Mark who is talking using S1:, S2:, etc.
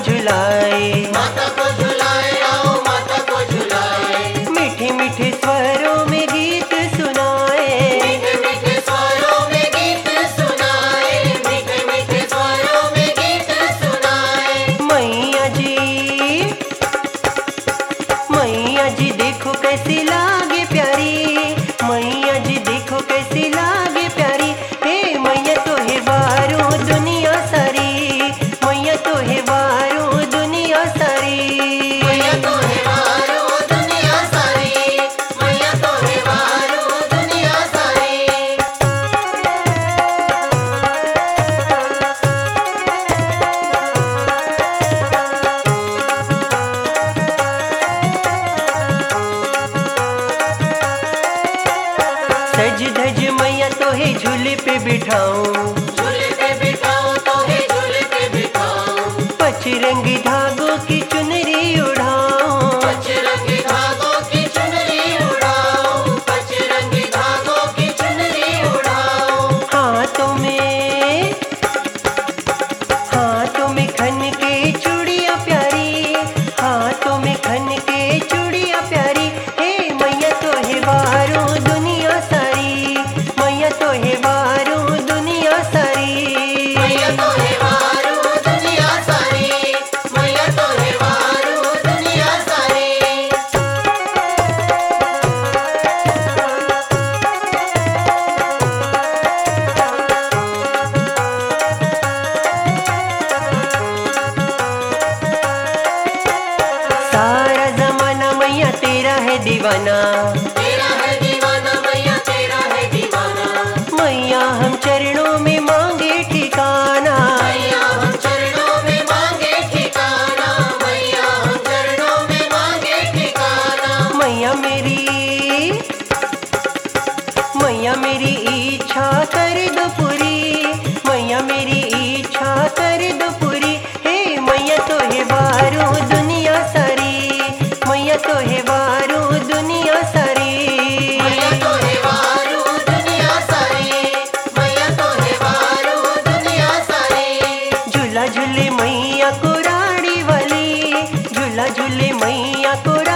S1: झुलाए,
S2: माता को झुलाए, आओ माता को झुलाए।
S1: मीठे मीठे स्वरों में गीत सुनाए,
S2: मीठे मीठे स्वरों में गीत सुनाए, मीठे मीठे स्वरों में गीत सुनाए।
S1: मैया जी देखो कैसी लागे प्यारी, मैया जी देखो कैसी लागे प्यारी। हे मैया तो है वारो दुनिया सारी, मैया तो है वारो दुनिया सारी।
S2: मैया तो है वारो दुनिया सारी, मैया तो है वारो दुनिया सारी।
S1: सज धज मैया तो है झूले पे बिठाऊं,
S2: झूले पे बिठाओ तो है झूले पे बिठाओ।
S1: पचरंगी धागों की चुनरी उड़ाऊं,
S2: पचरंगी धागों की चुनरी उड़ाओ, पचरंगी धागों की चुनरी उड़ाओ।
S1: हाथों में खन के चूड़ियां प्यारी, हाथों में खन के चूड़ियां प्यारी। हे मैया तो है वारो दुनिया सारी, मैया तो है वारो दुनिया सारी।
S2: मैया तो है वारो दुनिया सारी, मैया तो है वारो दुनिया सारी।
S1: सारा जमाना मैया तेरा है दीवाना,
S2: तेरा है दीवाना मैया, तेरा है दीवाना।
S1: मैया हम चरणों में मांगे ठिकाना।
S2: मैया हम चरणों में मांगे ठिकाना, मैया हम चरणों में मांगे ठिकाना।
S1: मैया मेरी इच्छा कर दो पूरी, मैया मेरी इच्छा कर दो पूरी। हे मैया तो है वारो दुनिया सारी, मैया तो है वारो दुनिया सारी।
S2: मैया तो है वारो दुनिया सारी, मैया तो है वारो दुनिया सारी।
S1: झूला झूले मैया को राड़ी वाली, झूला झूले मैया को